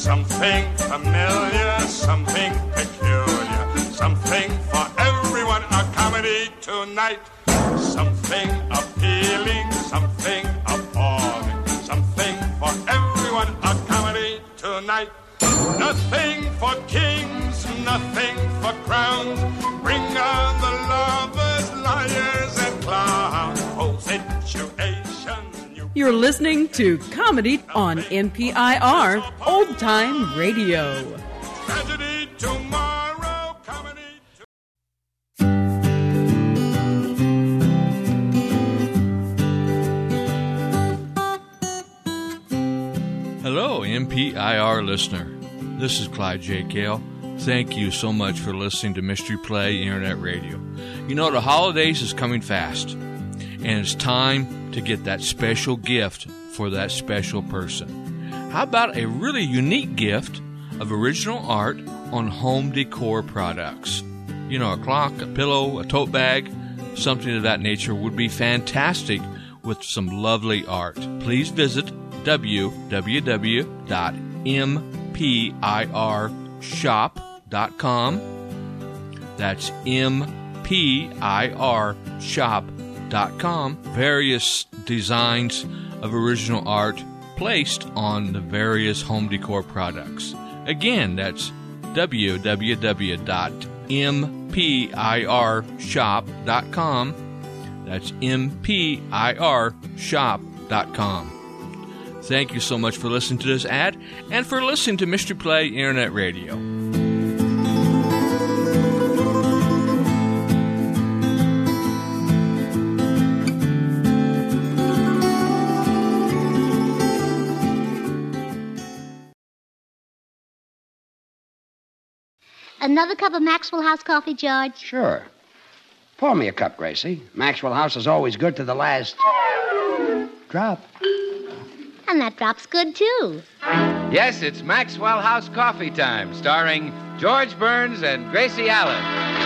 Something familiar, something peculiar, something for everyone, a comedy tonight. Something appealing, something appalling, something for everyone, a comedy tonight. Nothing for kings, nothing for crowns. Bring on the lovers, liars, and clowns. Oh, situations. You're listening to Comedy on NPIR Old Time Radio. Tragedy tomorrow, comedy. Hello, NPIR listener. This is Clyde J. Kale. Thank you so much for listening to Mystery Play Internet Radio. You know, the holidays is coming fast, and it's time to get that special gift for that special person. How about a really unique gift of original art on home decor products? You know, a clock, a pillow, a tote bag, something of that nature would be fantastic with some lovely art. Please visit www.mpirshop.com. That's mpirshop.com. Various designs of original art placed on the various home decor products. Again, that's www.mpirshop.com. That's mpirshop.com. Thank you so much for listening to this ad and for listening to Mystery Play Internet Radio. Another cup of Maxwell House coffee, George? Sure. Pour me a cup, Gracie. Maxwell House is always good to the last drop. And that drop's good, too. Yes, it's Maxwell House Coffee Time, starring George Burns and Gracie Allen.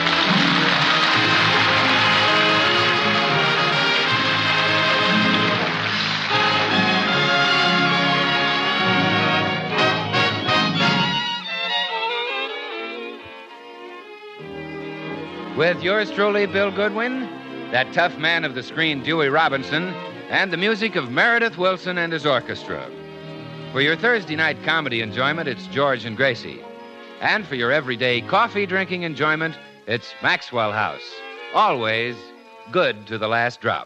With yours truly, Bill Goodwin, that tough man of the screen, Dewey Robinson, and the music of Meredith Wilson and his orchestra. For your Thursday night comedy enjoyment, it's George and Gracie. And for your everyday coffee-drinking enjoyment, it's Maxwell House. Always good to the last drop.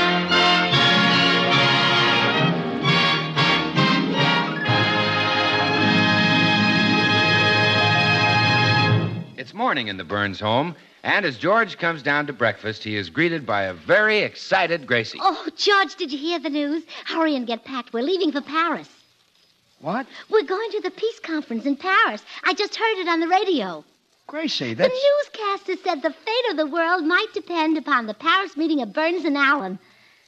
It's morning in the Burns home, and as George comes down to breakfast, he is greeted by a very excited Gracie. Oh, George, did you hear the news? Hurry and get packed. We're leaving for Paris. What? We're going to the peace conference in Paris. I just heard it on the radio. Gracie, that's... The newscaster said the fate of the world might depend upon the Paris meeting of Burns and Allen.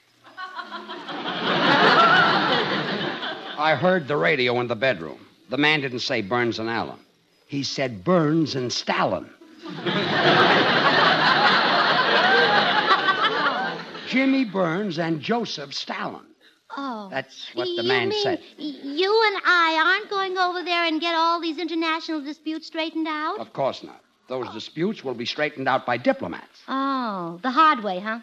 I heard the radio in the bedroom. The man didn't say Burns and Allen. He said Burns and Stalin. Jimmy Burns and Joseph Stalin. Oh. That's what the man said. You and I aren't going over there and get all these international disputes straightened out? Of course not. Those disputes will be straightened out by diplomats. Oh, the hard way, huh?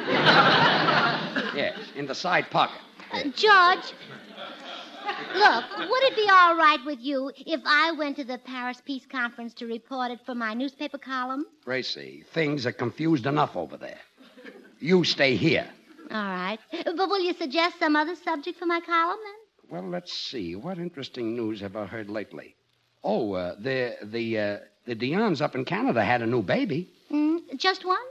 Yes, in the side pocket. George, look, would it be all right with you if I went to the Paris Peace Conference to report it for my newspaper column? Gracie, things are confused enough over there. You stay here. All right. But will you suggest some other subject for my column, then? Well, let's see. What interesting news have I heard lately? Oh, the Dionnes up in Canada had a new baby. Just one?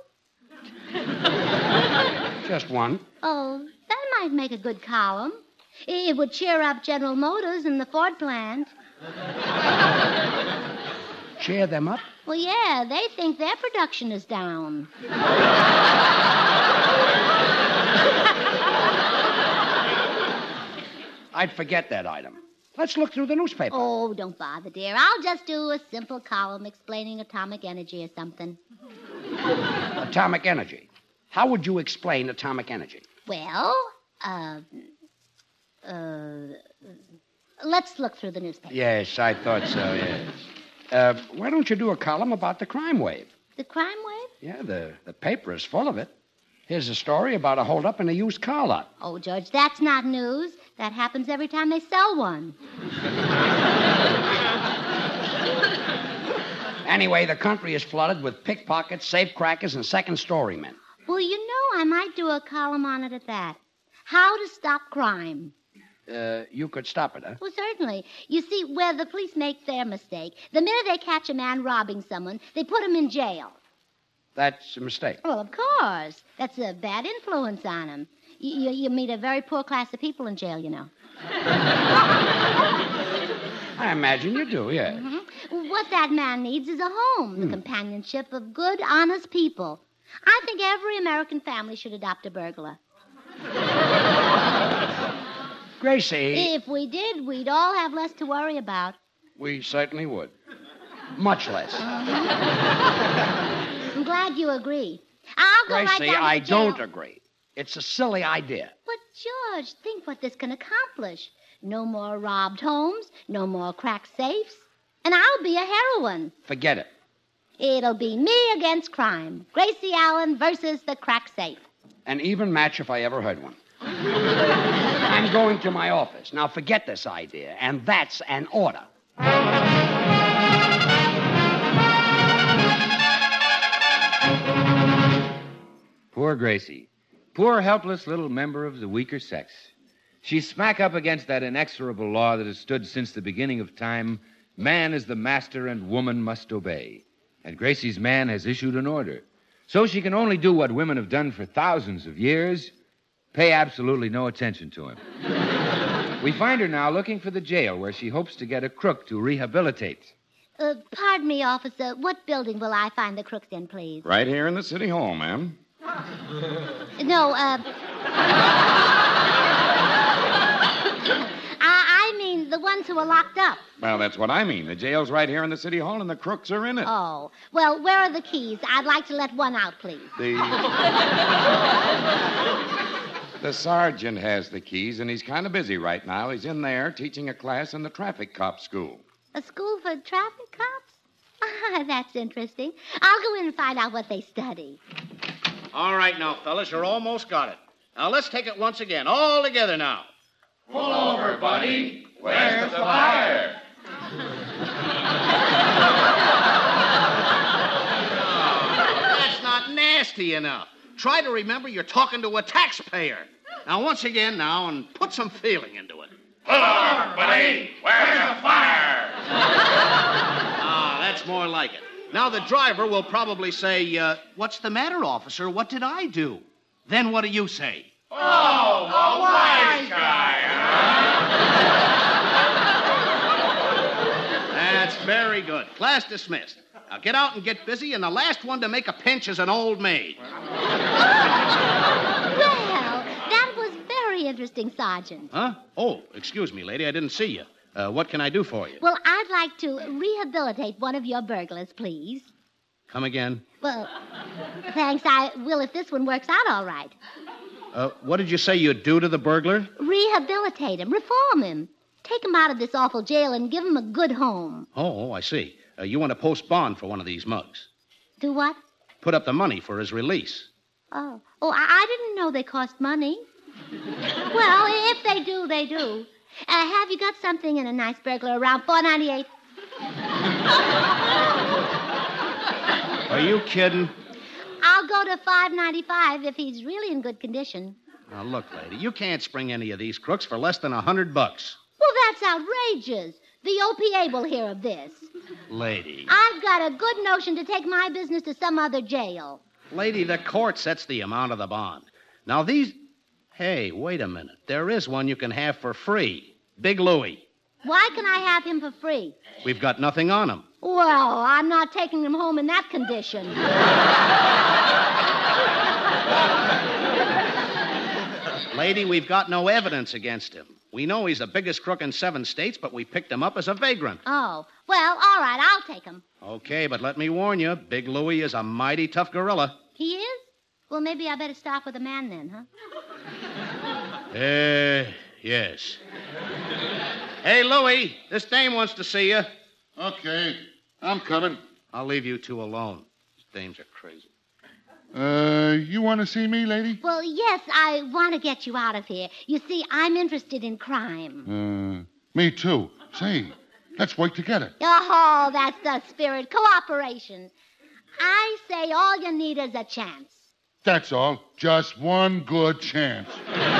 Just one. Oh, that might make a good column. It would cheer up General Motors and the Ford plant. Cheer them up? Well, yeah, they think their production is down. I'd forget that item. Let's look through the newspaper. Oh, don't bother, dear. I'll just do a simple column explaining atomic energy or something. Atomic energy. How would you explain atomic energy? Well, Let's look through the newspaper. Yes, I thought so, yes. Why don't you do a column about the crime wave? The crime wave? Yeah, the paper is full of it. Here's a story about a holdup in a used car lot. Oh, George, that's not news. That happens every time they sell one. Anyway, the country is flooded with pickpockets, safecrackers, and second-story men. Well, you know, I might do a column on it at that. How to stop crime. You could stop it, huh? Well, certainly. You see, where the police make their mistake, the minute they catch a man robbing someone, they put him in jail. That's a mistake. Well, of course. That's a bad influence on him. You meet a very poor class of people in jail, you know. I imagine you do, yes. Mm-hmm. What that man needs is a home, the companionship of good, honest people. I think every American family should adopt a burglar. Gracie. If we did, we'd all have less to worry about. We certainly would. Much less. I'm glad you agree. I'll go right Gracie, down to I the jail. don't agree. It's a silly idea. But, George, think what this can accomplish. No more robbed homes, no more cracked safes, and I'll be a heroine. Forget it. It'll be me against crime. Gracie Allen versus the crack safe. An even match if I ever heard one. I'm going to my office. Now forget this idea, and that's an order. Poor Gracie. Poor, helpless little member of the weaker sex. She's smack up against that inexorable law that has stood since the beginning of time. Man is the master and woman must obey. And Gracie's man has issued an order. So she can only do what women have done for thousands of years, pay absolutely no attention to him. We find her now looking for the jail where she hopes to get a crook to rehabilitate. Pardon me, officer. What building will I find the crooks in, please? Right here in the city hall, ma'am. No, I mean the ones who are locked up. Well, that's what I mean. The jail's right here in the city hall, and the crooks are in it. Oh, well, where are the keys? I'd like to let one out, please. The sergeant has the keys, and he's kind of busy right now. He's in there teaching a class in the traffic cop school. A school for traffic cops? Ah, that's interesting. I'll go in and find out what they study. All right now, fellas, you're almost got it. Now, let's take it once again, all together now. Pull over, buddy. Where's the fire? That's not nasty enough. Try to remember you're talking to a taxpayer. Now, once again now, and put some feeling into it. Pull over, buddy. Where's the fire? Ah, that's more like it. Now, the driver will probably say, what's the matter, officer? What did I do? Then what do you say? Oh, a wise guy, That's very good. Class dismissed. Now, get out and get busy, and the last one to make a pinch is an old maid. Well, that was very interesting, Sergeant. Huh? Oh, excuse me, lady. I didn't see you. What can I do for you? Well, I'd like to rehabilitate one of your burglars, please. Come again. Well, thanks, I will if this one works out all right. What did you say you'd do to the burglar? Rehabilitate him, reform him. Take him out of this awful jail and give him a good home. Oh, I see. You want to post bond for one of these mugs. Do what? Put up the money for his release. Oh, I didn't know they cost money. Well, if they do, they do. Have you got something in a nice burglar around $4.98? Are you kidding? I'll go to $5.95 if he's really in good condition. Now, look, lady, you can't spring any of these crooks for less than $100. Well, that's outrageous. The OPA will hear of this. Lady. I've got a good notion to take my business to some other jail. Lady, the court sets the amount of the bond. Now, these... Hey, wait a minute. There is one you can have for free. Big Louie. Why can I have him for free? We've got nothing on him. Well, I'm not taking him home in that condition. Lady, we've got no evidence against him. We know he's the biggest crook in 7 states, but we picked him up as a vagrant. Oh, well, all right, I'll take him. Okay, but let me warn you, Big Louie is a mighty tough gorilla. He is? Well, maybe I better stop with a man then, huh? Yes. Hey, Louie, this dame wants to see you. Okay, I'm coming. I'll leave you two alone. These dames are crazy. You want to see me, lady? Well, yes, I want to get you out of here. You see, I'm interested in crime. Me too. Say, let's work together. Oh, that's the spirit. Cooperation. I say all you need is a chance. That's all. Just one good chance.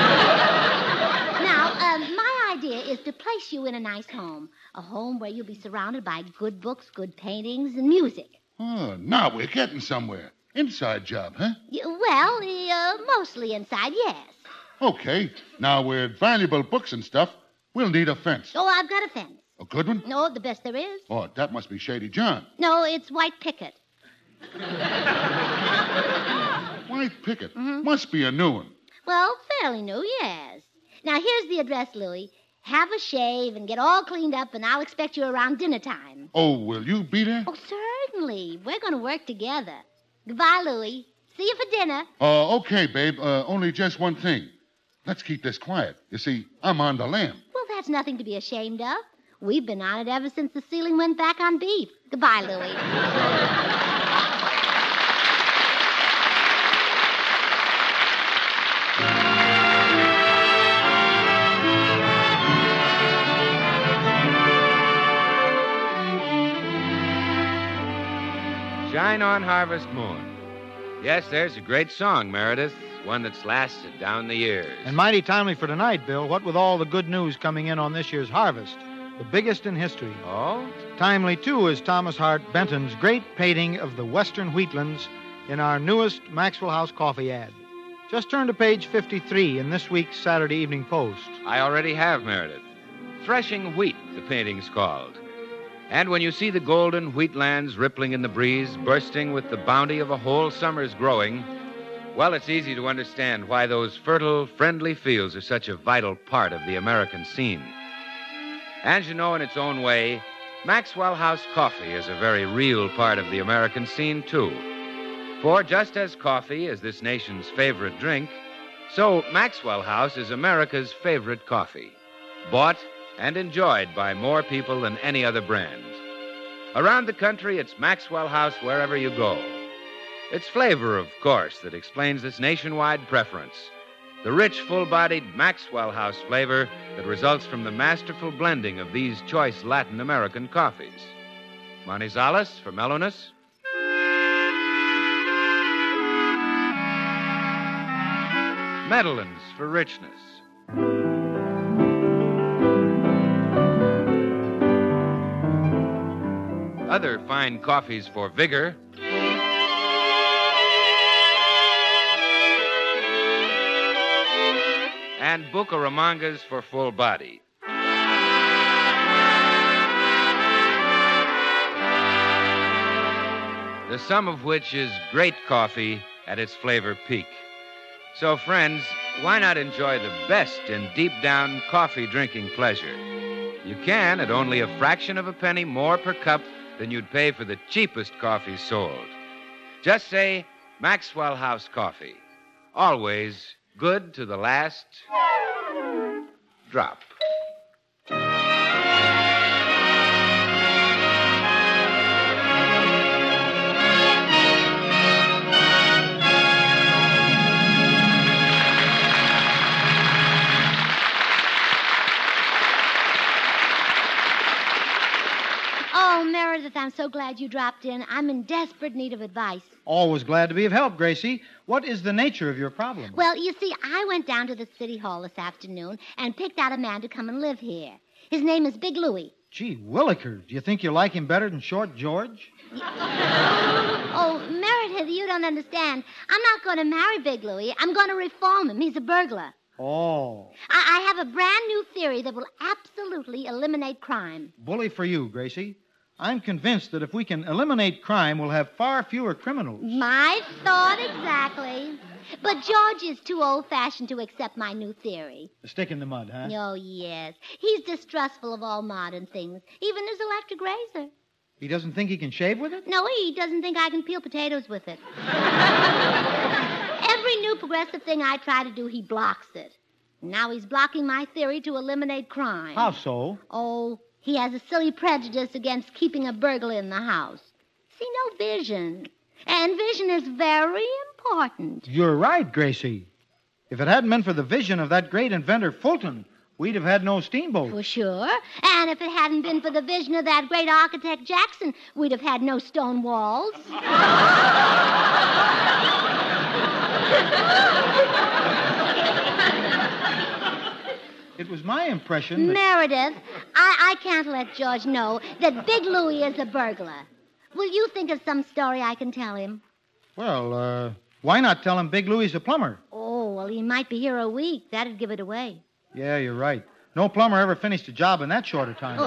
Now, my idea is to place you in a nice home. A home where you'll be surrounded by good books, good paintings, and music. Oh, now we're getting somewhere. Inside job, huh? Well, mostly inside, yes. Okay. Now, with valuable books and stuff, we'll need a fence. Oh, I've got a fence. A good one? No, the best there is. Oh, that must be Shady John. No, it's white picket. White picket. Must be a new one. Well, fairly new, yes. Now, here's the address, Louie. Have a shave and get all cleaned up, and I'll expect you around dinner time. Oh, will you be there? Oh, certainly. We're going to work together. Goodbye, Louie. See you for dinner. Okay, babe. Only just one thing. Let's keep this quiet. You see, I'm on the lam. Well, that's nothing to be ashamed of. We've been on it ever since the ceiling went back on beef. Goodbye, Louie. Shine on Harvest Moon. Yes, there's a great song, Meredith, one that's lasted down the years. And mighty timely for tonight, Bill. What with all the good news coming in on this year's harvest, the biggest in history. Oh? Timely, too, is Thomas Hart Benton's great painting of the western wheatlands in our newest Maxwell House coffee ad. Just turn to page 53 in this week's Saturday Evening Post. I already have, Meredith. Threshing Wheat, the painting's called. And when you see the golden wheatlands rippling in the breeze, bursting with the bounty of a whole summer's growing, well, it's easy to understand why those fertile, friendly fields are such a vital part of the American scene. And you know, in its own way, Maxwell House coffee is a very real part of the American scene, too. For just as coffee is this nation's favorite drink, so Maxwell House is America's favorite coffee. Bought and enjoyed by more people than any other brand. Around the country, it's Maxwell House wherever you go. It's flavor, of course, that explains this nationwide preference. The rich, full-bodied Maxwell House flavor that results from the masterful blending of these choice Latin American coffees. Manizales for mellowness. Medellins for richness. Other fine coffees for vigor. And Bucaramangas for full body. The sum of which is great coffee at its flavor peak. So, friends, why not enjoy the best in deep-down coffee drinking pleasure? You can at only a fraction of a penny more per cup than you'd pay for the cheapest coffee sold. Just say Maxwell House Coffee. Always good to the last drop. Oh, Meredith, I'm so glad you dropped in. I'm in desperate need of advice. Always glad to be of help, Gracie. What is the nature of your problem? Well, you see, I went down to the city hall this afternoon and picked out a man to come and live here. His name is Big Louie. Gee, Willikers, do you think you like him better than Short George? Oh, Meredith, you don't understand. I'm not going to marry Big Louie. I'm going to reform him. He's a burglar. Oh. I have a brand new theory that will absolutely eliminate crime. Bully for you, Gracie. I'm convinced that if we can eliminate crime, we'll have far fewer criminals. My thought exactly. But George is too old-fashioned to accept my new theory. A stick in the mud, huh? Oh, yes. He's distrustful of all modern things, even his electric razor. He doesn't think he can shave with it? No, he doesn't think I can peel potatoes with it. Every new progressive thing I try to do, he blocks it. Now he's blocking my theory to eliminate crime. How so? Oh, he has a silly prejudice against keeping a burglar in the house. See, no vision. And vision is very important. You're right, Gracie. If it hadn't been for the vision of that great inventor, Fulton, we'd have had no steamboat. For sure. And if it hadn't been for the vision of that great architect Jackson, we'd have had no stone walls. It was my impression that... Meredith, I can't let George know that Big Louie is a burglar. Will you think of some story I can tell him? Well, why not tell him Big Louie's a plumber? Oh, well, he might be here a week. That'd give it away. Yeah, you're right. No plumber ever finished a job in that short a time.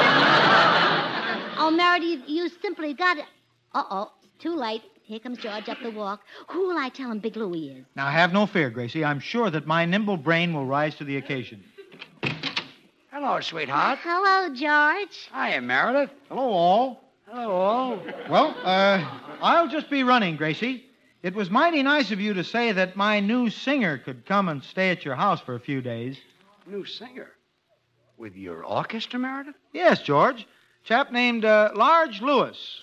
Oh, Meredith, you simply got to... Uh-oh, it's too late. Here comes George up the walk. Who will I tell him Big Louie is? Now, have no fear, Gracie. I'm sure that my nimble brain will rise to the occasion. Hello, sweetheart. Hello, George. Hiya, Meredith. Hello, all. Hello, all. Well, I'll just be running, Gracie. It was mighty nice of you to say that my new singer could come and stay at your house for a few days. New singer? With your orchestra, Meredith? Yes, George. Chap named Large Lewis.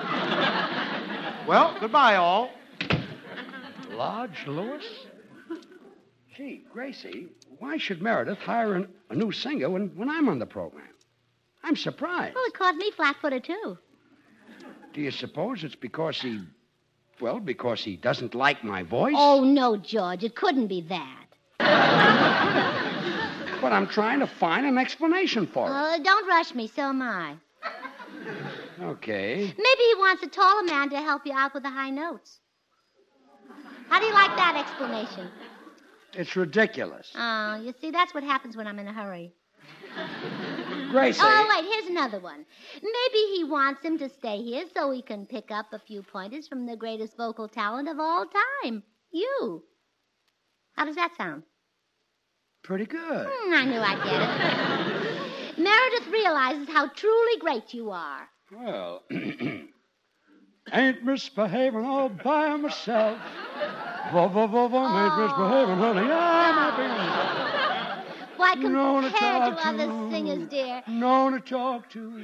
Well, goodbye, all. Large Lewis? Gee, Gracie, why should Meredith hire a new singer when I'm on the program? I'm surprised. Well, it caught me flat-footed, too. Do you suppose it's because because he doesn't like my voice? Oh, no, George. It couldn't be that. But I'm trying to find an explanation for it. Don't rush me. So am I. Okay. Maybe he wants a taller man to help you out with the high notes. How do you like that explanation? It's ridiculous. Oh, you see, that's what happens when I'm in a hurry. Gracie. Oh, wait, here's another one. Maybe he wants him to stay here so he can pick up a few pointers from the greatest vocal talent of all time, you. How does that sound? Pretty good. I knew I'd get it. Meredith realizes how truly great you are. Well, ain't misbehaving all by myself. Ain't misbehaving, honey. Why, compared to other singers, dear. No one to talk to.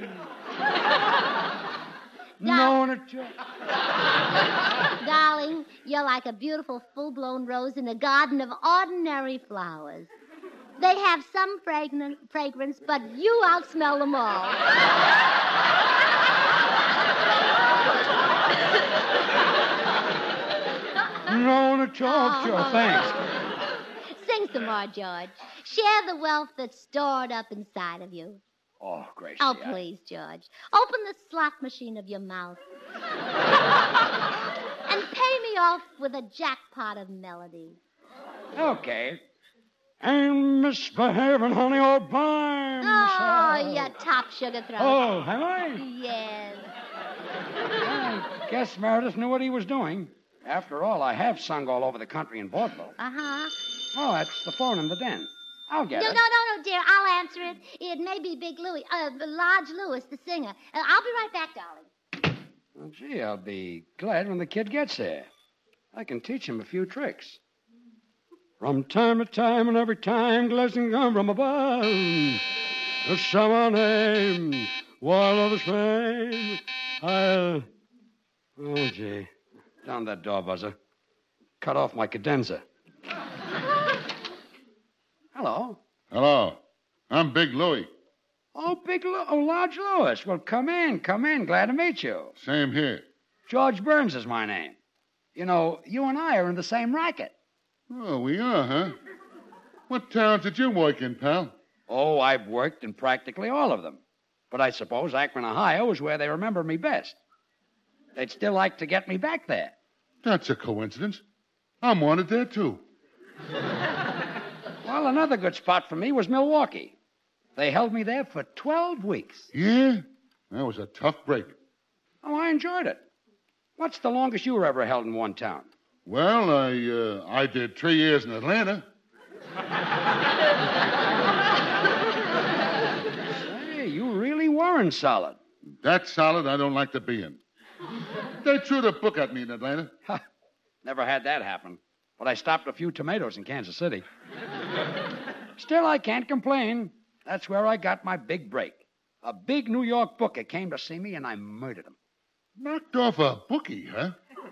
No one to talk. Darling, you're like a beautiful full-blown rose in a garden of ordinary flowers. They have some fragrance, but you outsmell them all. No one to talk to. Thanks. Sing some more, George. Share the wealth that's stored up inside of you. Oh, Gracie. Oh, please, George. Open the slot machine of your mouth. And pay me off with a jackpot of melody. Okay. Ain't misbehaving, honey, all by myself. Oh, you top sugar throat. Oh, have I? Yes. I guess Meredith knew what he was doing. After all, I have sung all over the country in vaudeville. Uh-huh. Oh, that's the phone in the den. I'll get it. No, dear. I'll answer it. It may be Big Louie, Large Lewis, the singer. I'll be right back, darling. Well, gee, I'll be glad when the kid gets there. I can teach him a few tricks. From time to time and every time, blessings come from above. There's someone named while others fame. Oh, gee. Down that door buzzer. Cut off my cadenza. Hello. Hello. I'm Big Louie. Oh, Large Lewis. Well, come in. Glad to meet you. Same here. George Burns is my name. You know, you and I are in the same racket. Oh, we are, huh? What towns did you work in, pal? Oh, I've worked in practically all of them. But I suppose Akron, Ohio is where they remember me best. They'd still like to get me back there. That's a coincidence. I'm wanted there, too. Well, another good spot for me was Milwaukee. They held me there for 12 weeks. Yeah? That was a tough break. Oh, I enjoyed it. What's the longest you were ever held in one town? Well, I did 3 years in Atlanta. Hey, you really weren't solid. That solid I don't like to be in. They threw the book at me in Atlanta. Never had that happen. but I stopped a few tomatoes in Kansas City. Still, I can't complain. That's where I got my big break. A big New York booker came to see me, and I murdered him. Knocked off a bookie, huh?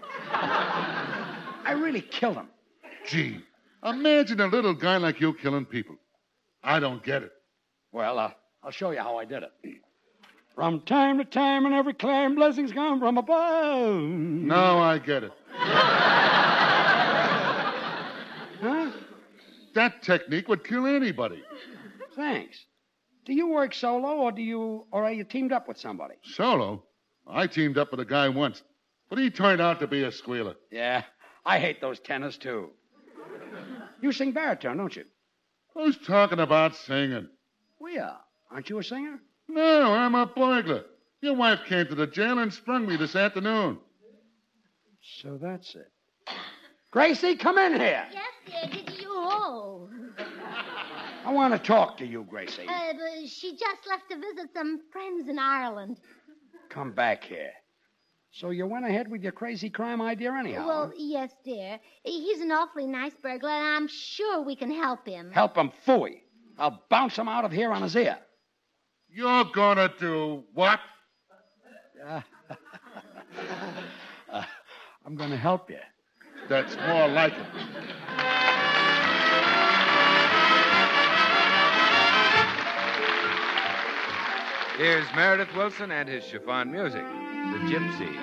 I really killed him. Gee, imagine a little guy like you killing people. I don't get it. Well, I'll show you how I did it. From time to time in every clime, blessings come from above. Now I get it. Huh? That technique would kill anybody. Thanks. Do you work solo, or are you teamed up with somebody? Solo? I teamed up with a guy once, but he turned out to be a squealer. Yeah, I hate those tenors, too. You sing baritone, don't you? Who's talking about singing? We are. Aren't you a singer? No, I'm a burglar. Your wife came to the jail and sprung me this afternoon. So that's it. Gracie, come in here. Yes, dear. Did you? Oh. I want to talk to you, Gracie. But she just left to visit some friends in Ireland. Come back here. So you went ahead with your crazy crime idea anyhow? Well, yes, dear. He's an awfully nice burglar, and I'm sure we can help him. Help him, phooey. I'll bounce him out of here on his ear. You're gonna do what? I'm going to help you. That's more like it. Here's Meredith Wilson and his chiffon music, The Gypsy.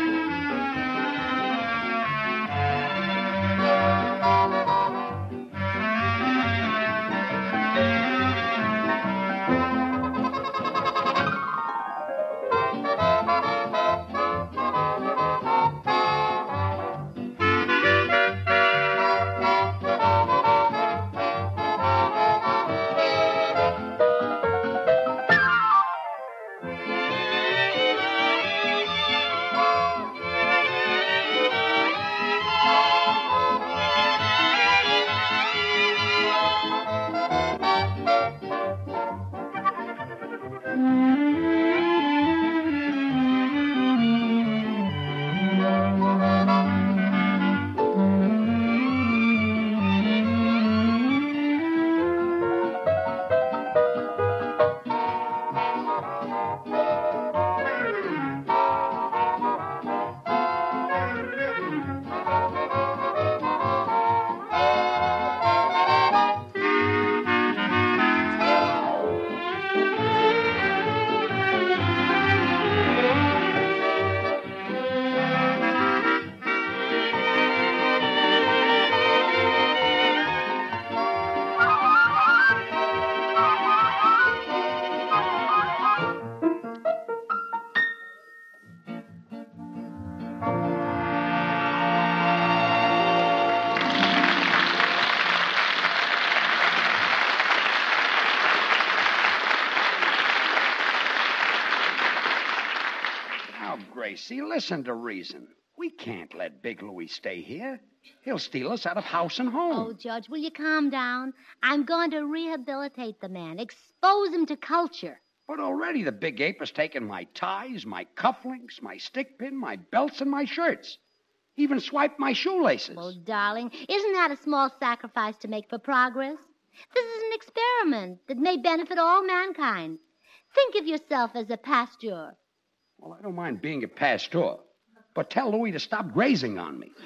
Gracie, listen to reason. We can't let Big Louie stay here. He'll steal us out of house and home. Oh, Judge, will you calm down? I'm going to rehabilitate the man, expose him to culture. But already the big ape has taken my ties, my cufflinks, my stick pin, my belts, and my shirts. Even swiped my shoelaces. Well, darling, isn't that a small sacrifice to make for progress? This is an experiment that may benefit all mankind. Think of yourself as a pasteur. Well, I don't mind being a pasteur, but tell Louie to stop grazing on me.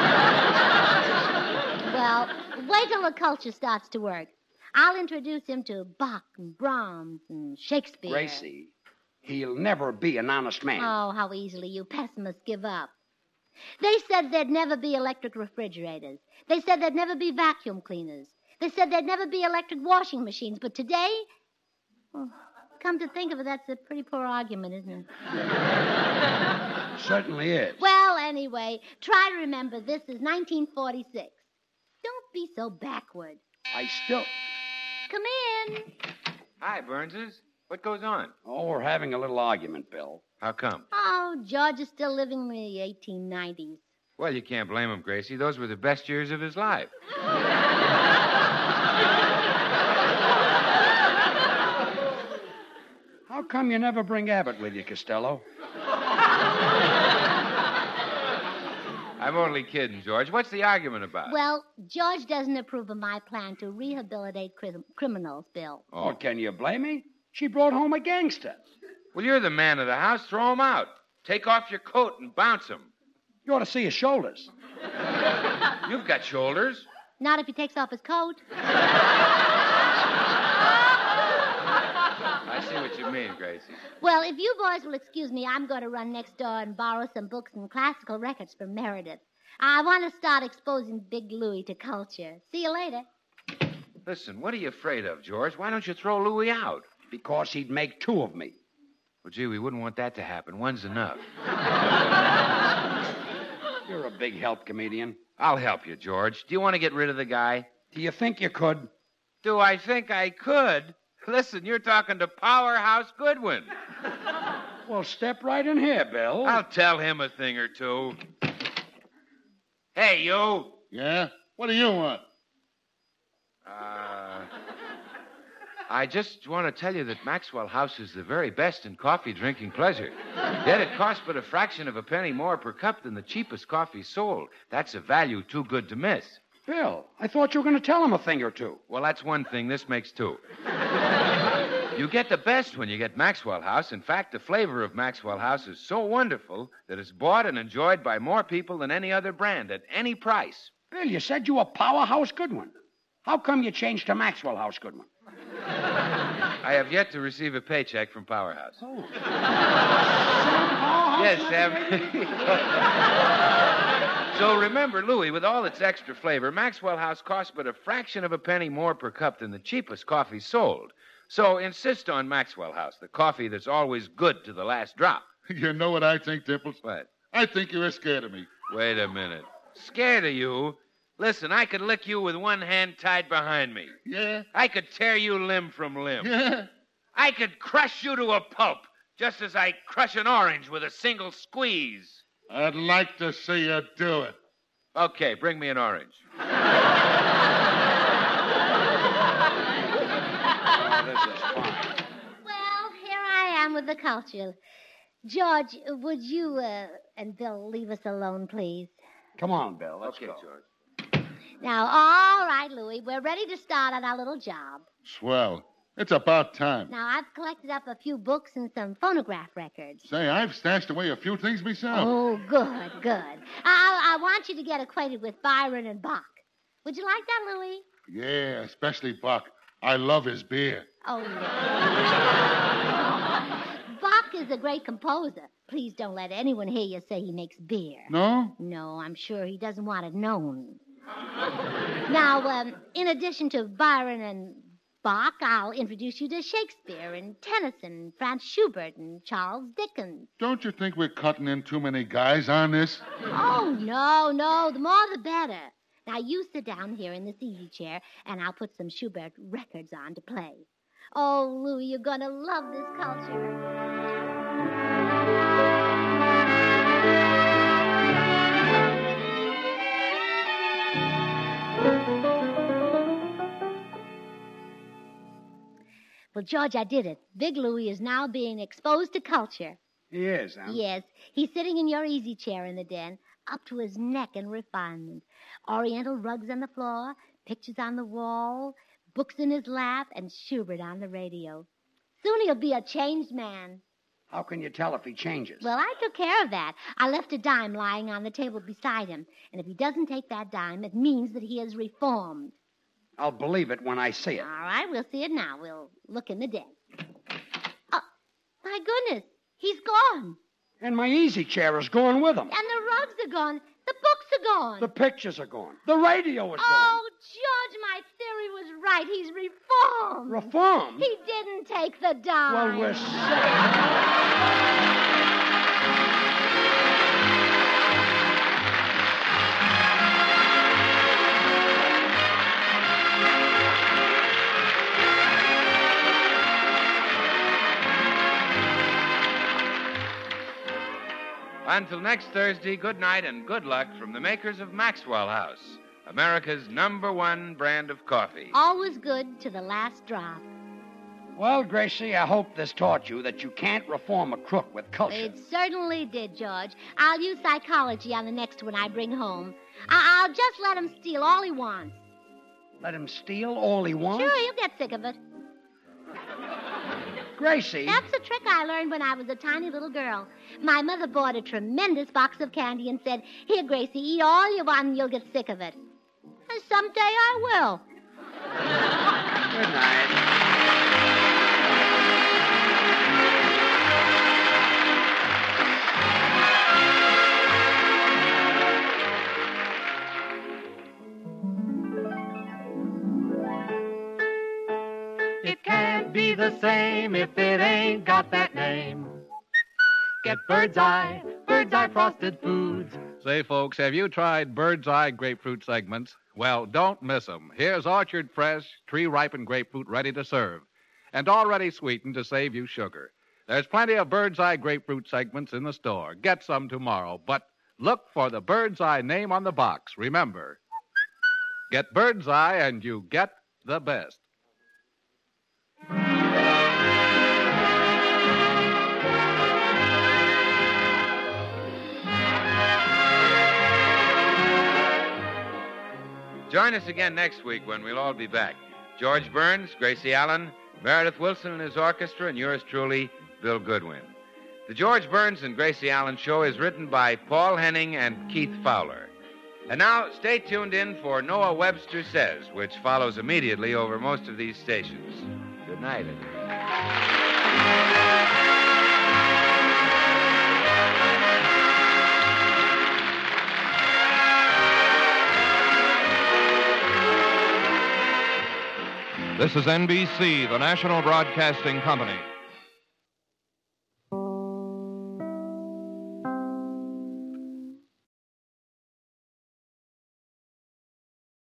Well, wait till the culture starts to work. I'll introduce him to Bach and Brahms and Shakespeare. Gracie, he'll never be an honest man. Oh, how easily you pessimists give up. They said there'd never be electric refrigerators. They said there'd never be vacuum cleaners. They said there'd never be electric washing machines. But today, well, come to think of it, that's a pretty poor argument, isn't it? Certainly is. Well, anyway, try to remember this is 1946. Don't be so backward. I still... Come in. Hi, Burnses. What goes on? Oh, we're having a little argument, Bill. How come? Oh, George is still living in the 1890s. Well, you can't blame him, Gracie. Those were the best years of his life. How come you never bring Abbott with you, Costello? I I'm only kidding, George. What's the argument about? Well, George doesn't approve of my plan to rehabilitate criminals, Bill. Oh, can you blame me? She brought home a gangster. Well, you're the man of the house. Throw him out. Take off your coat and bounce him. You ought to see his shoulders. You've got shoulders. Not if he takes off his coat. I see what you mean, Gracie. Well, if you boys will excuse me, I'm going to run next door and borrow some books and classical records from Meredith. I want to start exposing Big Louie to culture. See you later. Listen, what are you afraid of, George? Why don't you throw Louie out? Because he'd make two of me. Well, gee, we wouldn't want that to happen. One's enough. You're a big help, comedian. I'll help you, George. Do you want to get rid of the guy? Do you think you could? Do I think I could? Listen, you're talking to Powerhouse Goodwin. Well, step right in here, Bill. I'll tell him a thing or two. Hey, you. Yeah? What do you want? I just want to tell you that Maxwell House is the very best in coffee drinking pleasure. Yet it costs but a fraction of a penny more per cup than the cheapest coffee sold. That's a value too good to miss. Bill, I thought you were going to tell him a thing or two. Well, that's one thing. This makes two. You get the best when you get Maxwell House. In fact, the flavor of Maxwell House is so wonderful that it's bought and enjoyed by more people than any other brand at any price. Bill, you said you were Powerhouse Goodwin. How come you changed to Maxwell House Goodwin? I have yet to receive a paycheck from Powerhouse. Oh. Yes, Sam. So remember, Louie, with all its extra flavor, Maxwell House costs but a fraction of a penny more per cup than the cheapest coffee sold. So insist on Maxwell House, the coffee that's always good to the last drop. You know what I think, Dimples? What? I think you're scared of me. Wait a minute. Scared of you? Listen, I could lick you with one hand tied behind me. Yeah? I could tear you limb from limb. Yeah? I could crush you to a pulp, just as I crush an orange with a single squeeze. I'd like to see you do it. Okay, bring me an orange. Oh, this is fine. Well, here I am with the culture. George, would you and Bill leave us alone, please? Come on, Bill. Let's Okay, go. George. Now, all right, Louie, we're ready to start on our little job. Swell. It's about time. Now, I've collected up a few books and some phonograph records. Say, I've stashed away a few things myself. Oh, good, good. I want you to get acquainted with Byron and Bach. Would you like that, Louie? Yeah, especially Buck. I love his beer. Oh, no. Bach is a great composer. Please don't let anyone hear you say he makes beer. No? No, I'm sure he doesn't want it known. Now, in addition to Byron and Bach, I'll introduce you to Shakespeare and Tennyson, Franz Schubert, and Charles Dickens. Don't you think we're cutting in too many guys on this? Oh, no. The more the better. Now, you sit down here in this easy chair, and I'll put some Schubert records on to play. Oh, Louie, you're going to love this culture. Well, George, I did it. Big Louie is now being exposed to culture. He is, huh? Yes. He's sitting in your easy chair in the den, up to his neck in refinement. Oriental rugs on the floor, pictures on the wall, books in his lap, and Schubert on the radio. Soon he'll be a changed man. How can you tell if he changes? Well, I took care of that. I left a dime lying on the table beside him. And if he doesn't take that dime, it means that he is reformed. I'll believe it when I see it. All right, we'll see it now. We'll look in the den. Oh, my goodness. He's gone. And my easy chair is going with him. And the rugs are gone. The books are gone. The pictures are gone. The radio is Oh, George, my theory was right. He's reformed. gone. Reformed? He didn't take the dime. Well, we're Until next Thursday, good night and good luck from the makers of Maxwell House, America's #1 brand of coffee. Always good to the last drop. Well, Gracie, I hope this taught you that you can't reform a crook with culture. It certainly did, George. I'll use psychology on the next one I bring home. I'll just let him steal all he wants. Let him steal all he wants? Sure, he'll get sick of it. Gracie. That's a trick I learned when I was a tiny little girl. My mother bought a tremendous box of candy and said, "Here, Gracie, eat all you want and you'll get sick of it." And someday I will. Good night. It can't be the same if it ain't got that name. Get Bird's Eye Frosted Foods. Say, folks, have you tried Bird's Eye grapefruit segments? Well, don't miss them. Here's orchard fresh, tree-ripened grapefruit ready to serve, and already sweetened to save you sugar. There's plenty of Bird's Eye grapefruit segments in the store. Get some tomorrow, but look for the Bird's Eye name on the box. Remember, get Bird's Eye and you get the best. Join us again next week when we'll all be back. George Burns, Gracie Allen, Meredith Wilson and his orchestra, and yours truly, Bill Goodwin. The George Burns and Gracie Allen Show is written by Paul Henning and Keith Fowler. And now, stay tuned in for Noah Webster Says, which follows immediately over most of these stations. Good night, everyone. This is NBC, the national broadcasting company.